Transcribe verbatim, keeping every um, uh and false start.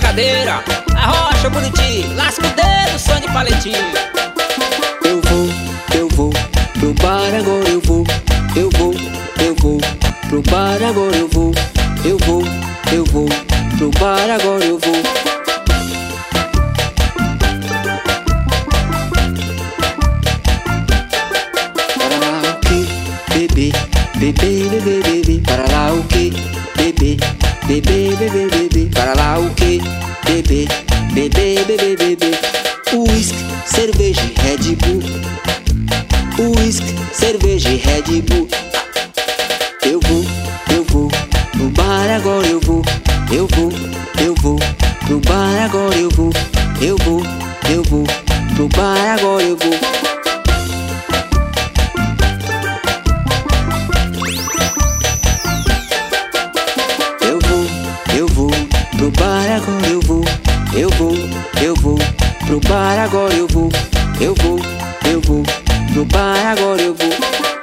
brincadeira. Arrocha, Buriti, lasca o dedo, som de paletinho. Eu vou, eu vou pro bar agora, eu vou. Eu vou, eu vou pro bar agora, eu vou. Eu vou, eu vou pro bar agora, eu vou. Para lá o que, bebê, bebê, bebê, bebê. Para lá o que, bebê, bebê, bebê, bebê. Para lá o que, bebê, bebê, bebê, bebê. Uísque, cerveja e Red Bull. Uísque, cerveja e Red Bull. Eu vou, eu vou pro bar agora, eu vou. Eu vou, eu vou pro bar agora, eu vou. Eu vou, eu vou pro bar agora, eu vou. Eu vou, eu vou pro bar agora, eu vou. Eu vou, eu vou pro bar agora, eu vou. Eu vou, eu vou pro bar agora, eu vou.